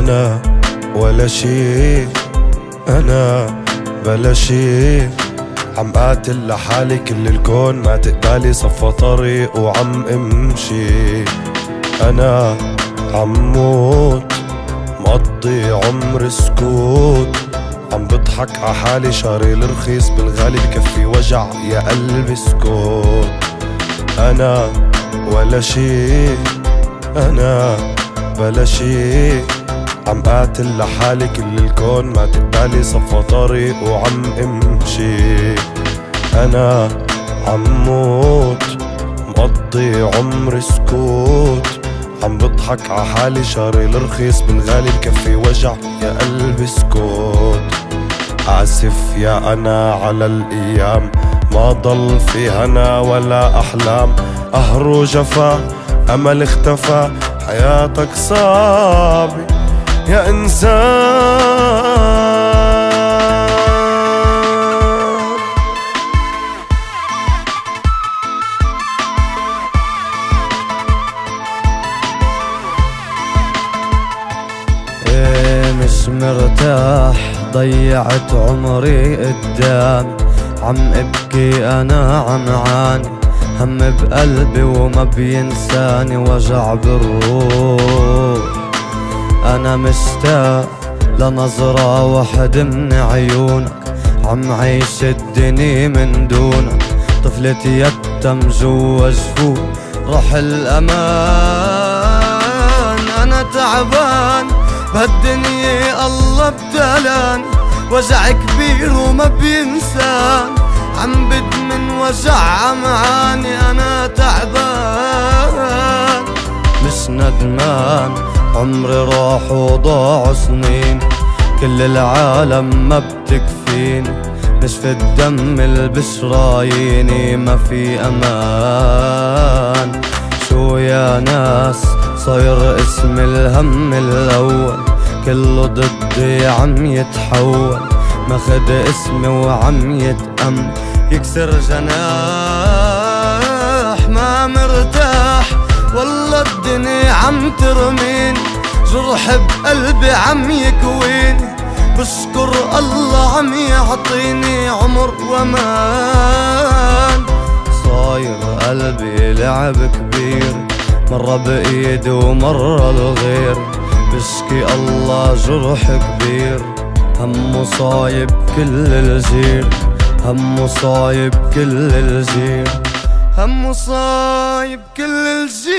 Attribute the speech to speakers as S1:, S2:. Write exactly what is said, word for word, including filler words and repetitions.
S1: أنا ولا شي، أنا بلا شي، عم قاتل لحالي كل الكون ما تقبالي صفى طريق وعم امشي. أنا عم موت مقضي عمر سكوت، عم بضحك عحالي شاري الرخيص بالغالي بكفي وجع يا قلبي اسكت. أنا ولا شي، أنا بلا شي، عم قاتل لحالي كل الكون ما تقبالي صفى طريق وعم امشي. أنا عم موت مقضي عمر سكوت، عم بضحك عحالي شاري الرخيص بالغالي بكفي وجع يا قلبي اسكت. آسف يا أنا على الأيام ما ضل في هنا ولا أحلام، قهر وجفا أمل اختفى، حياتك صعبة يا إنسان.
S2: إيه مش مرتاح ضيعت عمري قدامي، عم ابكي انا عم عاني، هم بقلبي وما بينساني وجع بالروح. انا مشتاق لنظرة واحد من عيونك، عم عيش الدنيا من دونك، طفلتي يتم جوا جفوف روح الامان. انا تعبان بهالدنيا الله ابتلاني، وجع كبير وما بينسان، عم بدمن وجع عمعاني. انا تعبان مش ندمان، عمري راح وضاع سنين، كل العالم ما بتكفيني، نشف الدم البشراييني ما في امان. شو يا ناس صاير اسم الهم الاول، كله ضدي عم يتحول، ماخد اسمي وعم يتأم يكسر جناح. ما مرتاح والله الدنيا عم ترميني، جرح بقلبي عم يكويني، بشكر الله عم يعطيني عمر وامان. صاير قلبي لعب كبير، مرة بإيدي ومرة الغير، بشكي الله جرح كبير، همه صايب كل الجيل، همه صايب كل الجيل، همه صايب كل الجيل.